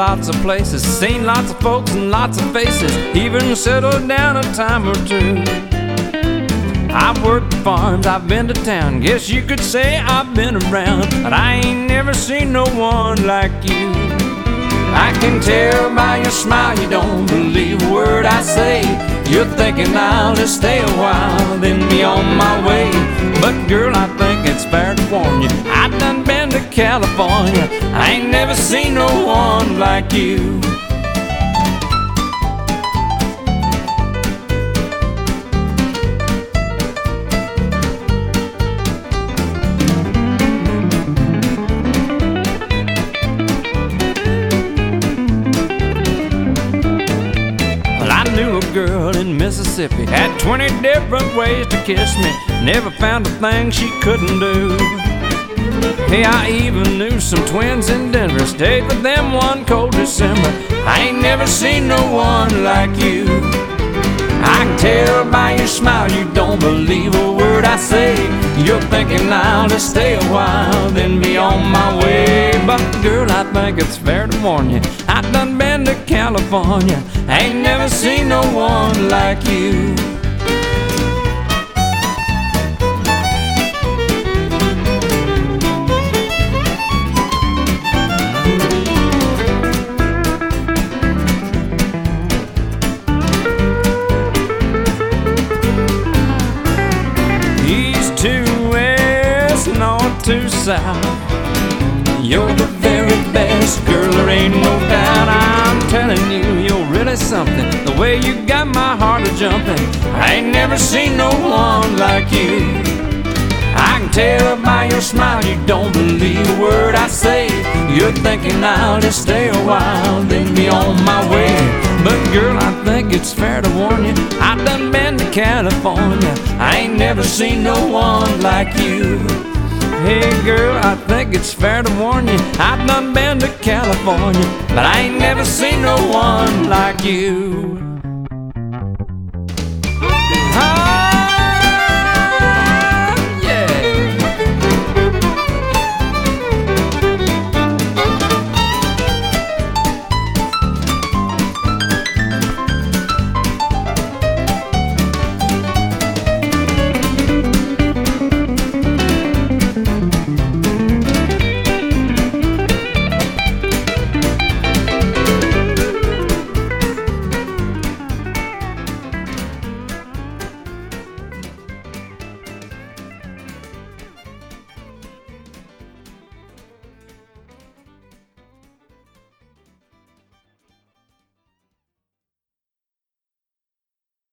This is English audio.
lots of places, seen lots of folks and lots of faces, even settled down a time or two. I've worked farms, I've been to town, guess you could say I've been around, but I ain't never seen no one like you. I can tell by your smile you don't believe a word I say. You're thinking I'll just stay a while, then be on my way. But girl, I think it's fair to warn you, I done been to California, I ain't never seen no one like you. Girl in Mississippi had 20 different ways to kiss me, never found a thing she couldn't do. Hey, I even knew some twins in Denver, stayed with them one cold December. I ain't never seen no one like you. I can tell by your smile you don't believe a word I say. You're thinking I'll just stay a while, then be on my way. But girl, I think it's fair to warn you, I done been to California, I ain't never seen no one like you. East to west, north to south, you're the very best, girl, there ain't no doubt. I'm telling you, you're really something, the way you got my heart a-jumping, I ain't never seen no one like you. I can tell by your smile you don't believe a word I say. You're thinking I'll just stay a while, then be on my way. But girl, I think it's fair to warn you, I done been to California, I ain't never seen no one like you. Hey girl, I think it's fair to warn you, I've done been to California, but I ain't never seen no one like you.